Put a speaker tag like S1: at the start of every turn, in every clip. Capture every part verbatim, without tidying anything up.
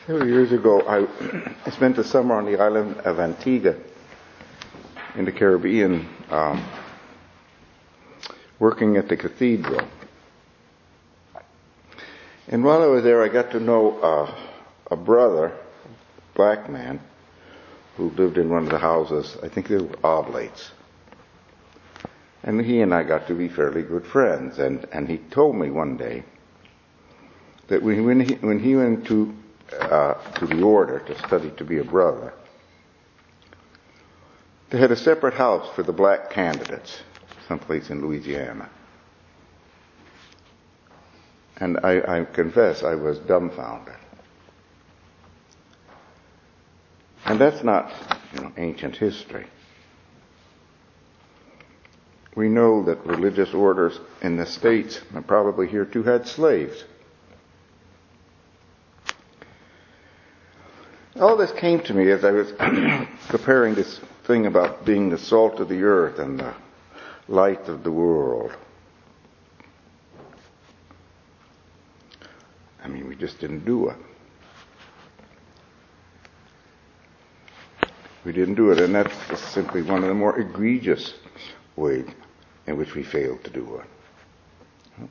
S1: Several years ago, I, I spent the summer on the island of Antigua in the Caribbean, um, working at the cathedral. And while I was there, I got to know uh, a brother, a black man, who lived in one of the houses. I think they were oblates. And he and I got to be fairly good friends. And, and he told me one day that when, when, he, when he went to uh, to the order to study to be a brother, they had a separate house for the black candidates, someplace in Louisiana. And I, I confess I was dumbfounded. And that's not, you know, ancient history. We know that religious orders in the States, and probably here too, had slaves. All this came to me as I was preparing this thing about being the salt of the earth and the light of the world. I mean, we just didn't do it. We didn't do it, and that's simply one of the more egregious ways in which we failed to do it.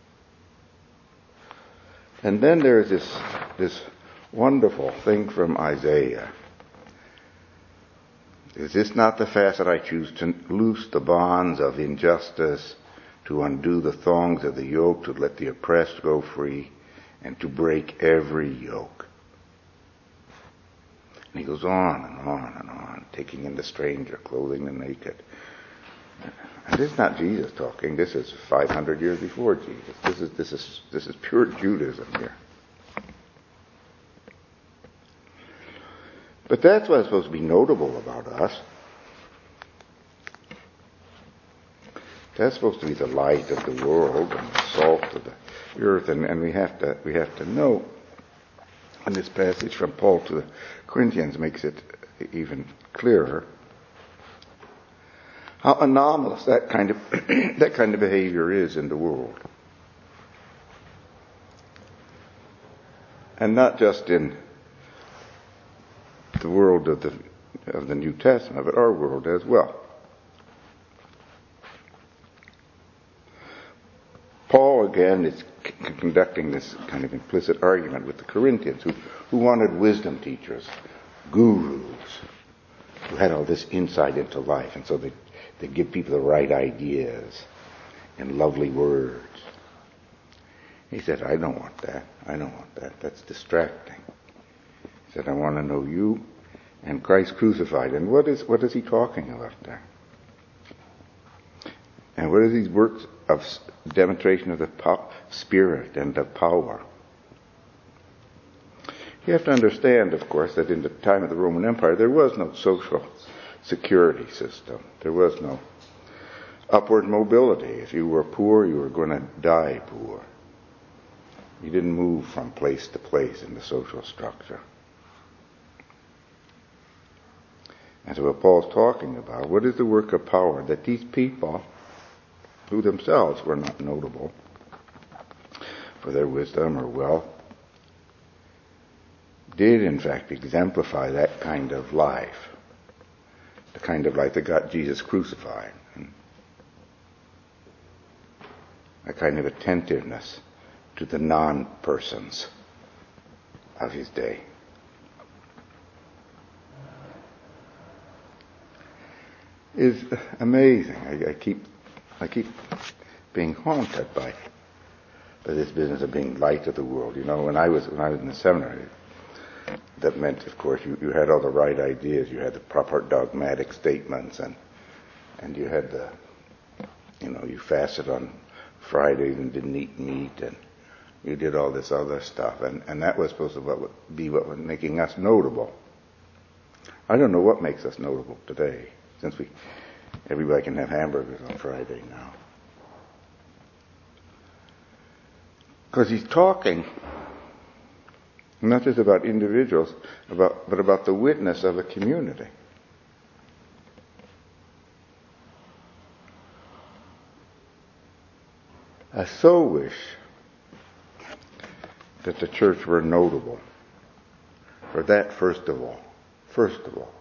S1: And then there's this this wonderful thing from Isaiah. Is this not the fast that I choose to loose the bonds of injustice, to undo the thongs of the yoke, to let the oppressed go free, and to break every yoke? And he goes on and on and on, taking in the stranger, clothing the naked. And this is not Jesus talking. This is five hundred years before Jesus. This is this is this is pure Judaism here. But that's what's supposed to be notable about us. That's supposed to be the light of the world and the salt of the earth, and, and we have to we have to know. And this passage from Paul to the Corinthians makes it even clearer how anomalous that kind of that kind of behavior is in the world, and not just in the world of the of the New Testament, but our world as well. Paul again is c- conducting this kind of implicit argument with the Corinthians, who, who wanted wisdom teachers, gurus, who had all this insight into life, and so they they give people the right ideas in lovely words. He said, I don't want that. I don't want that. That's distracting. He said, I want to know you and Christ crucified. And what is what is he talking about there? And what are these works of demonstration of the po- Spirit and of power? You have to understand, of course, that in the time of the Roman Empire, there was no social security system. There was no upward mobility. If you were poor, you were going to die poor. You didn't move from place to place in the social structure. And so what Paul's talking about, what is the work of power that these people, who themselves were not notable for their wisdom or wealth, did in fact exemplify that kind of life, the kind of life that got Jesus crucified, a kind of attentiveness to the non-persons of his day. Is amazing. I, I keep, I keep being haunted by, by this business of being light of the world. You know, when I was when I was in the seminary, that meant, of course, you, you had all the right ideas. You had the proper dogmatic statements, and and you had the, you know, you fasted on Fridays and didn't eat meat, and you did all this other stuff, and and that was supposed to be what was making us notable. I don't know what makes us notable today, since we everybody can have hamburgers on Friday now. Because he's talking not just about individuals, about but about the witness of a community. I so wish that the church were notable For that, first of all, first of all,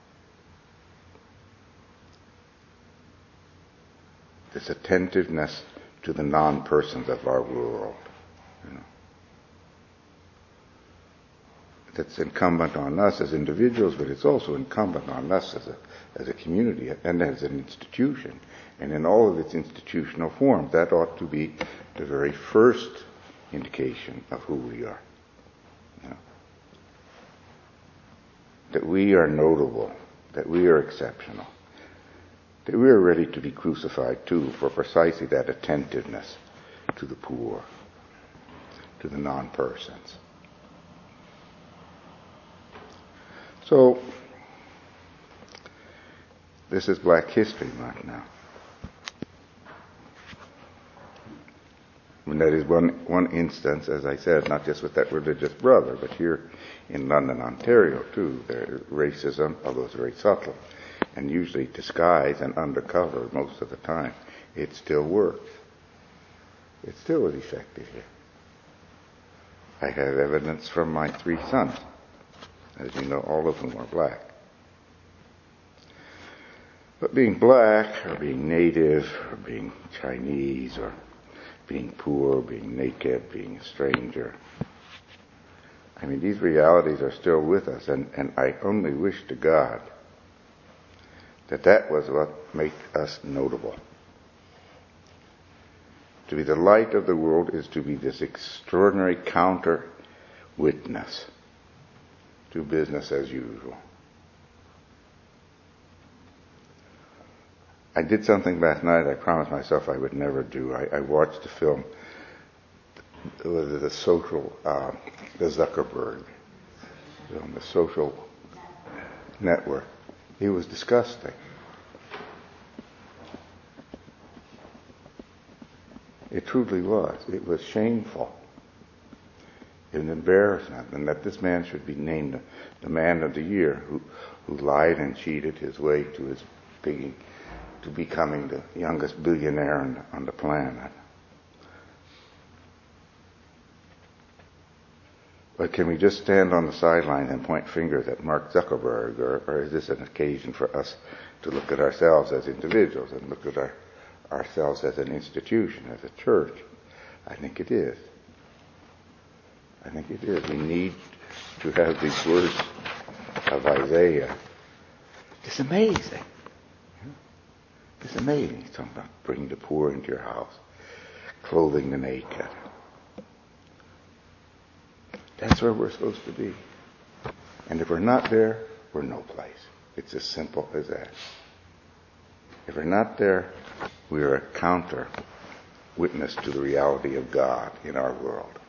S1: this attentiveness to the non-persons of our world, you know, that's incumbent on us as individuals, but it's also incumbent on us as a as a community and as an institution, and in all of its institutional forms. That ought to be the very first indication of who we are. You know, that we are notable, that we are exceptional, that we are ready to be crucified too for precisely that attentiveness to the poor, to the non-persons. So, this is Black History Month now. And that is one, one instance, as I said, not just with that religious brother, but here in London, Ontario, too. There, racism, although it's very subtle, and usually disguised and undercover most of the time, it still works. It still is effective here. I have evidence from my three sons. As you know, all of them are black. But being black, or being native, or being Chinese, or being poor, being naked, being a stranger, I mean, these realities are still with us, and, and I only wish to God that that was what made us notable. To be the light of the world is to be this extraordinary counter-witness to business as usual. I did something last night I promised myself I would never do. I, I watched a film, it was the social, uh, the Zuckerberg film, the Social Network. It was disgusting. It truly was. It was shameful. An embarrassment, and that this man should be named the, the man of the year who, who lied and cheated his way to his being, to becoming the youngest billionaire on, on the planet. But can we just stand on the sidelines and point fingers at Mark Zuckerberg, or, or is this an occasion for us to look at ourselves as individuals and look at our, ourselves as an institution, as a church? I think it is. I think it is. We need to have these words of Isaiah. It's amazing. It's amazing. He's talking about bringing the poor into your house, clothing the naked. That's where we're supposed to be. And if we're not there, we're no place. It's as simple as that. If we're not there, we are a counter witness to the reality of God in our world.